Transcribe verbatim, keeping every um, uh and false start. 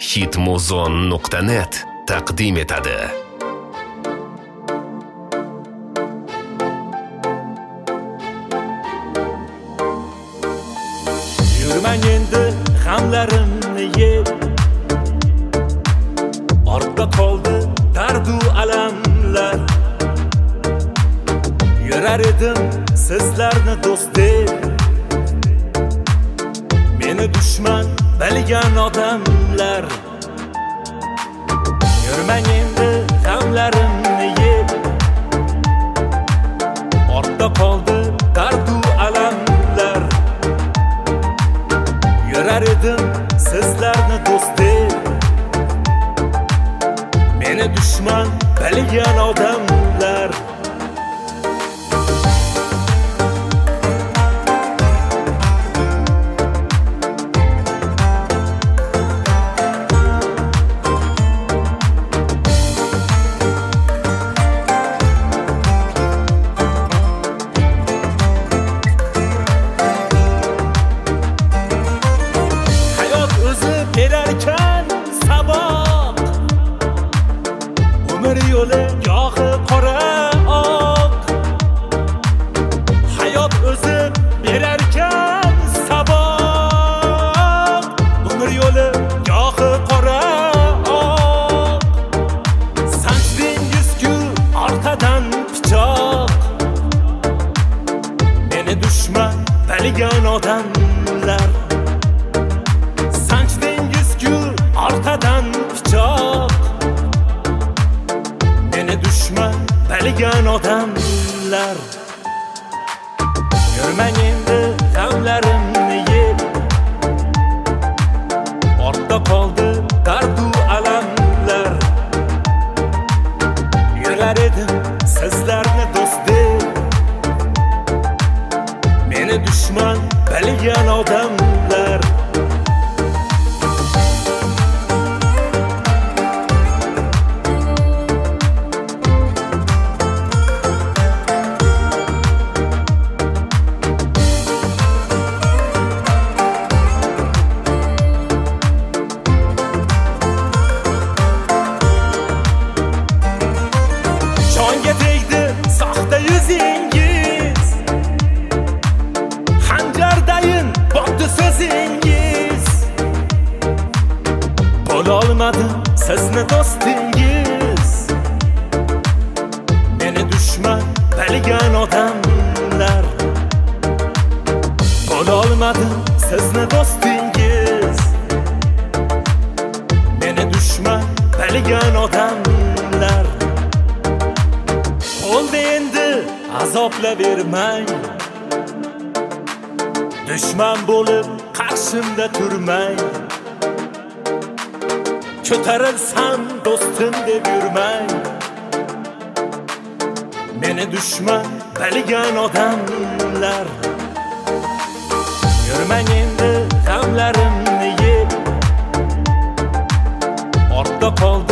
hitmuzon nuqta net taqdim etadi. Yurmang endi g'amlarimni yeb, ortda qoldi dardu alamlar. Yurar edim sizlarni do'st deb, meni dushman bilgan odamlar. Yurmang endi g'amlarimni yeb, ortda qoldi dardu alamlar. Yurar edim sizlarni do'st deb, meni dushman bilgan odamlar. Berarkan saboq, umr yo'li gohi qora oq. Hayot o'zi berarkan saboq, umr yo'li gohi qora oq. Sanchdingiz-ku orqadan pichoq, meni dushman bilgan odamlar. Orqadan pichoq, meni dushman bilgan odamlar. Yurmang endi g'amlarimni yeb, ortda qoldi dardu alamlar. Yurar edim sizlarni do'st deb, meni dushman bilgan odamlar. Jonga tegdi soxta yuzingiz, xanjardayin botdi so'zingiz. Bo'lolmadim sizni do'stingiz, meni dushman bilgan odamlar. Bo'lolmadim sizni do'stingiz, meni dushman bilgan odamlar. Bo'ldi endi azoblavermang, dushman bo'lib qarshimda turmang. Ko'tarilsam do'stim deb yurmang, meni dushman bilgan odamlar. Yurmang endi g'amlarimni yeb, ortda qoldi